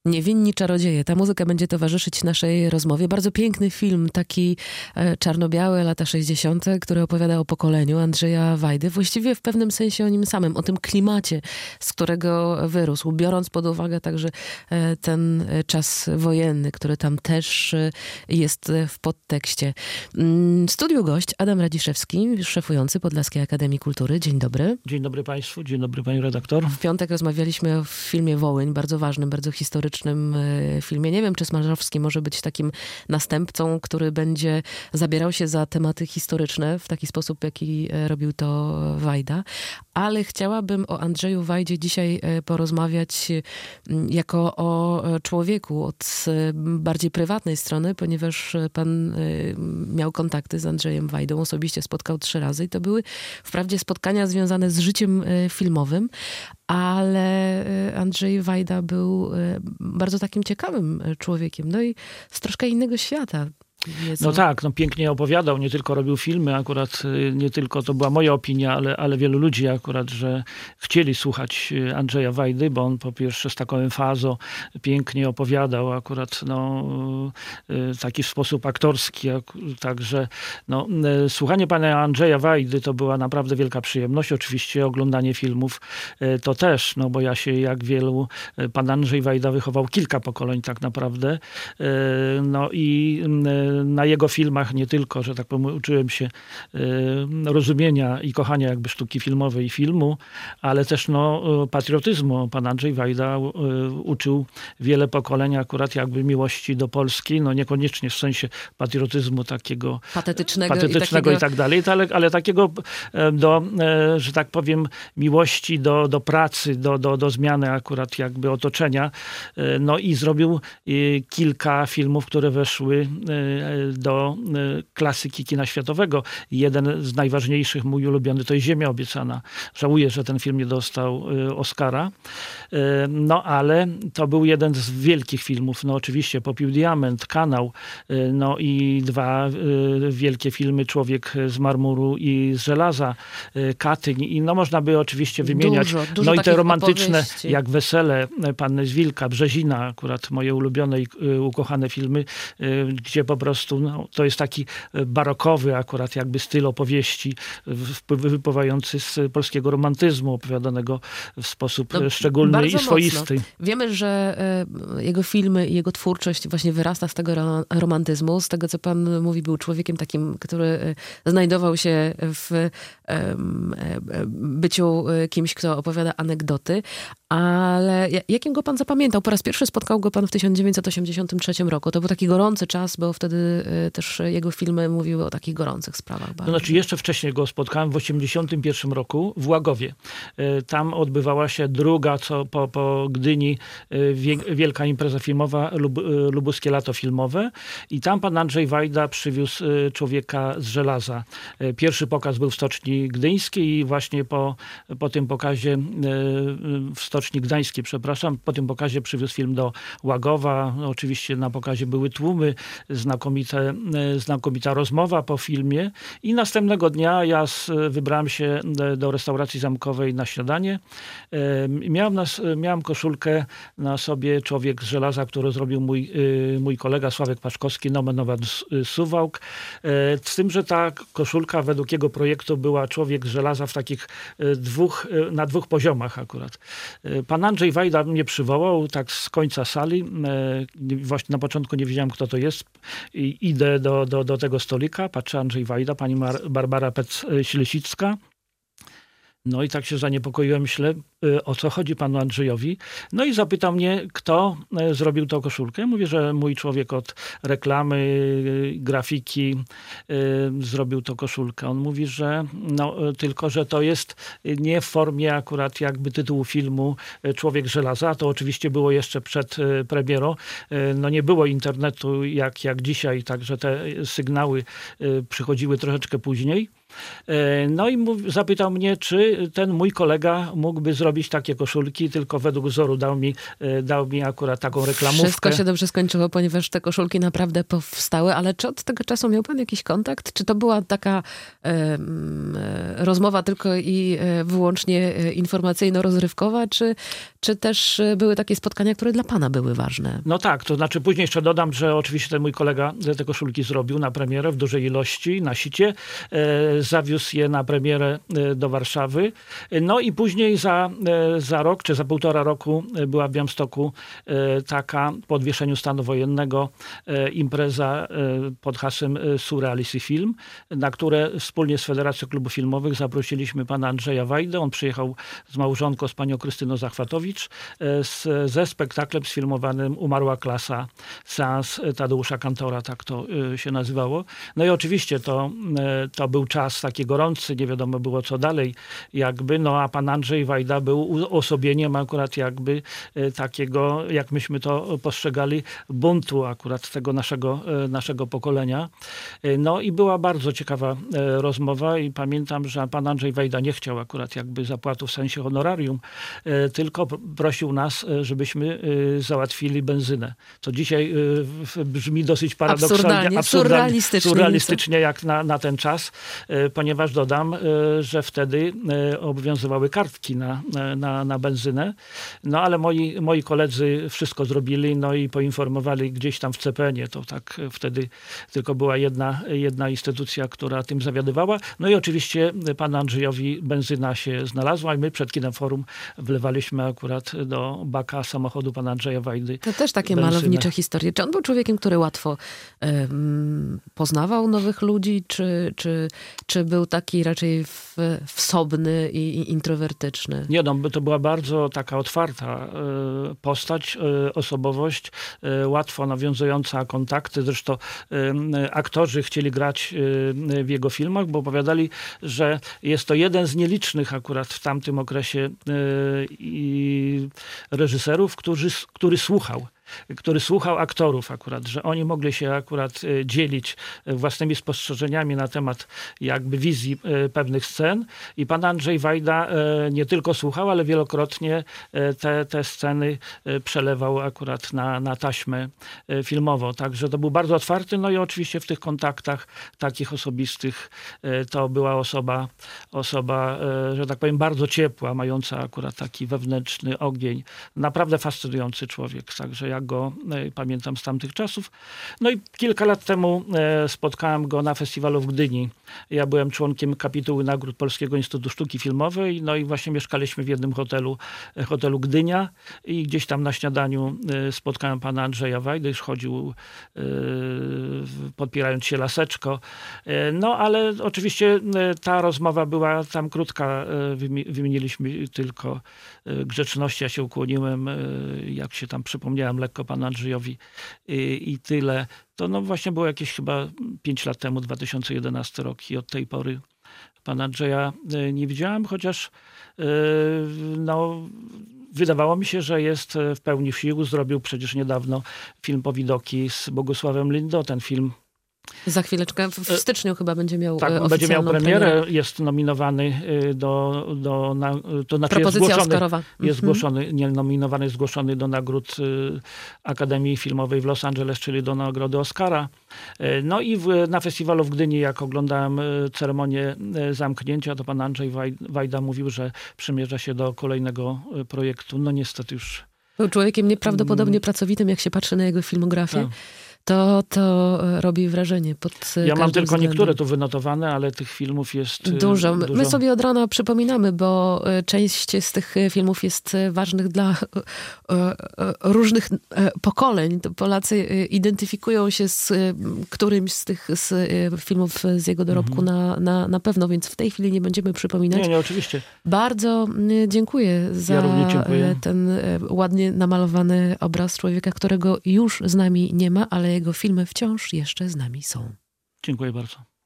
Niewinni czarodzieje. Ta muzyka będzie towarzyszyć naszej rozmowie. Bardzo piękny film, taki czarno-biały, lata 60., który opowiada o pokoleniu Andrzeja Wajdy. Właściwie w pewnym sensie o nim samym, o tym klimacie, z którego wyrósł, biorąc pod uwagę także ten czas wojenny, który tam też jest w podtekście. Studiu gość Adam Radziszewski, szefujący Podlaskiej Akademii Kultury. Dzień dobry. Dzień dobry Państwu, dzień dobry Pani redaktor. W piątek rozmawialiśmy o filmie Wołyń, bardzo ważnym, bardzo historycznym filmie. Nie wiem, czy Smarzowski może być takim następcą, który będzie zabierał się za tematy historyczne w taki sposób, w jaki robił to Wajda. Ale chciałabym o Andrzeju Wajdzie dzisiaj porozmawiać jako o człowieku od bardziej prywatnej strony, ponieważ pan miał kontakty z Andrzejem Wajdą, osobiście spotkał 3 razy i to były wprawdzie spotkania związane z życiem filmowym, ale Andrzej Wajda był bardzo takim ciekawym człowiekiem, no i z troszkę innego świata. No tak, no pięknie opowiadał, nie tylko robił filmy, akurat nie tylko to była moja opinia, ale wielu ludzi akurat, że chcieli słuchać Andrzeja Wajdy, bo on po pierwsze z taką emfazą pięknie opowiadał akurat, no taki w sposób aktorski, także no, słuchanie pana Andrzeja Wajdy to była naprawdę wielka przyjemność, oczywiście oglądanie filmów to też, no bo ja się jak wielu, pan Andrzej Wajda wychował kilka pokoleń tak naprawdę, no i na jego filmach nie tylko, że tak powiem, uczyłem się rozumienia i kochania jakby sztuki filmowej i filmu, ale też no, patriotyzmu. Pan Andrzej Wajda uczył wiele pokoleń akurat jakby miłości do Polski, no niekoniecznie w sensie patriotyzmu takiego patetycznego i tak dalej, ale takiego że tak powiem, miłości do pracy, do zmiany akurat jakby otoczenia. No i zrobił kilka filmów, które weszły do klasyki kina światowego. Jeden z najważniejszych, mój ulubiony, to jest Ziemia obiecana. Żałuję, że ten film nie dostał Oscara. No ale to był jeden z wielkich filmów. No oczywiście Popiół Diament, Kanał, no i 2 wielkie filmy Człowiek z marmuru i z żelaza, Katyń. I no można by oczywiście wymieniać. Dużo no i te romantyczne, opowieści. jak Wesele, Panny z Wilka, Brzezina, akurat moje ulubione i ukochane filmy, gdzie po prostu no, to jest taki barokowy akurat jakby styl opowieści wypływający z polskiego romantyzmu, opowiadanego w sposób szczególny i swoisty. Mocno. Wiemy, że jego filmy i jego twórczość właśnie wyrasta z tego romantyzmu. Z tego, co pan mówi, był człowiekiem takim, który znajdował się w byciu kimś, kto opowiada anegdoty. Ale jakim go pan zapamiętał? Po raz pierwszy spotkał go pan w 1983 roku. To był taki gorący czas, bo wtedy też jego filmy mówiły o takich gorących sprawach. To znaczy jeszcze wcześniej go spotkałem w 1981 roku w Łagowie. Tam odbywała się druga, co po Gdyni, wielka impreza filmowa, Lubuskie Lato Filmowe. I tam pan Andrzej Wajda przywiózł Człowieka z żelaza. Pierwszy pokaz był w Stoczni Gdyńskiej i właśnie po tym pokazie w Stoczni Gdańskiej, przepraszam, po tym pokazie przywiózł film do Łagowa. No, oczywiście na pokazie były tłumy, znakomita rozmowa po filmie i następnego dnia ja wybrałem się do restauracji zamkowej na śniadanie. Miałem koszulkę na sobie Człowiek z żelaza, który zrobił mój kolega Sławek Paszkowski, nomen omen Suwałk. Z tym, że ta koszulka według jego projektu była Człowiek z żelaza w takich na 2 poziomach akurat. Pan Andrzej Wajda mnie przywołał tak z końca sali. Właśnie na początku nie wiedziałem, kto to jest. Idę do tego stolika, patrzę Andrzej Wajda, pani Barbara Pec-Ślesicka. No i tak się zaniepokoiłem, myślę, o co chodzi panu Andrzejowi. No i zapytał mnie, kto zrobił tą koszulkę. Mówię, że mój człowiek od reklamy, grafiki zrobił tą koszulkę. On mówi, że no, tylko, że to jest nie w formie akurat jakby tytułu filmu Człowiek z żelaza. To oczywiście było jeszcze przed premierą. No nie było internetu jak dzisiaj, także te sygnały przychodziły troszeczkę później. No i zapytał mnie, czy ten mój kolega mógłby zrobić takie koszulki, tylko według wzoru dał mi akurat taką reklamówkę. Wszystko się dobrze skończyło, ponieważ te koszulki naprawdę powstały, ale czy od tego czasu miał pan jakiś kontakt? Czy to była taka rozmowa tylko i wyłącznie informacyjno-rozrywkowa, czy też były takie spotkania, które dla pana były ważne? No tak, to znaczy później jeszcze dodam, że oczywiście ten mój kolega te koszulki zrobił na premierę w dużej ilości, na sicie. Zawiózł je na premierę do Warszawy. No i później za rok, czy za 1,5 roku była w Białymstoku taka po odwieszeniu stanu wojennego impreza pod hasłem Surrealisty Film, na które wspólnie z Federacją Klubów Filmowych zaprosiliśmy pana Andrzeja Wajdę. On przyjechał z małżonką, z panią Krystyną Zachwatowicz, ze spektaklem sfilmowanym Umarła klasa, seans Tadeusza Kantora, tak to się nazywało. No i oczywiście to był czas taki gorący, nie wiadomo było co dalej jakby, no a pan Andrzej Wajda był uosobieniem akurat jakby takiego, jak myśmy to postrzegali, buntu akurat tego naszego pokolenia. No i była bardzo ciekawa rozmowa i pamiętam, że pan Andrzej Wajda nie chciał akurat jakby zapłatu w sensie honorarium, tylko prosił nas, żebyśmy załatwili benzynę. Co dzisiaj brzmi dosyć paradoksalnie, surrealistycznie jak na ten czas, ponieważ dodam, że wtedy obowiązywały kartki na benzynę. No ale moi koledzy wszystko zrobili, no i poinformowali gdzieś tam w CPN-ie. To tak wtedy tylko była jedna instytucja, która tym zawiadywała. No i oczywiście panu Andrzejowi benzyna się znalazła i my przed Kinem Forum wlewaliśmy akurat do baka samochodu pana Andrzeja Wajdy. To też takie malownicze historie. Czy on był człowiekiem, który łatwo poznawał nowych ludzi, czy był taki raczej wsobny i introwertyczny? Nie, no, to była bardzo taka otwarta postać, osobowość, łatwo nawiązująca kontakty. Zresztą aktorzy chcieli grać w jego filmach, bo opowiadali, że jest to jeden z nielicznych akurat w tamtym okresie reżyserów, który słuchał aktorów akurat, że oni mogli się akurat dzielić własnymi spostrzeżeniami na temat jakby wizji pewnych scen i pan Andrzej Wajda nie tylko słuchał, ale wielokrotnie te sceny przelewał akurat na taśmę filmową. Także to był bardzo otwarty, no i oczywiście w tych kontaktach takich osobistych to była osoba, że tak powiem, bardzo ciepła, mająca akurat taki wewnętrzny ogień. Naprawdę fascynujący człowiek, także ja go pamiętam z tamtych czasów. No i kilka lat temu spotkałem go na festiwalu w Gdyni. Ja byłem członkiem kapituły nagród Polskiego Instytutu Sztuki Filmowej, no i właśnie mieszkaliśmy w jednym hotelu Gdynia i gdzieś tam na śniadaniu spotkałem pana Andrzeja Wajdy, już chodził podpierając się laseczko. No ale oczywiście ta rozmowa była tam krótka. Wymieniliśmy tylko grzeczności. Ja się ukłoniłem, jak się tam przypomniałem lekko panu Andrzejowi i tyle. To no właśnie było jakieś chyba 5 lat temu, 2011 rok i od tej pory pana Andrzeja nie widziałem, chociaż no, wydawało mi się, że jest w pełni sił. Zrobił przecież niedawno film Powidoki z Bogusławem Lindo. Ten film za chwileczkę, w styczniu chyba będzie miał będzie miał premierę. Jest nominowany to znaczy propozycja Oscarowa. Jest zgłoszony, nie nominowany, jest zgłoszony do nagród Akademii Filmowej w Los Angeles, czyli do nagrody Oscara. No i na festiwalu w Gdyni, jak oglądałem ceremonię zamknięcia, to pan Andrzej Wajda mówił, że przymierza się do kolejnego projektu. No niestety już. Był człowiekiem nieprawdopodobnie pracowitym, jak się patrzy na jego filmografię. Tak. To robi wrażenie. Ja mam tylko niektóre tu wynotowane, ale tych filmów jest dużo. My sobie od rana przypominamy, bo część z tych filmów jest ważnych dla różnych pokoleń. Polacy identyfikują się z którymś z tych filmów z jego dorobku na pewno, więc w tej chwili nie będziemy przypominać. Nie, oczywiście. Bardzo dziękuję za ten ładnie namalowany obraz człowieka, którego już z nami nie ma, ale jego filmy wciąż jeszcze z nami są. Dziękuję bardzo.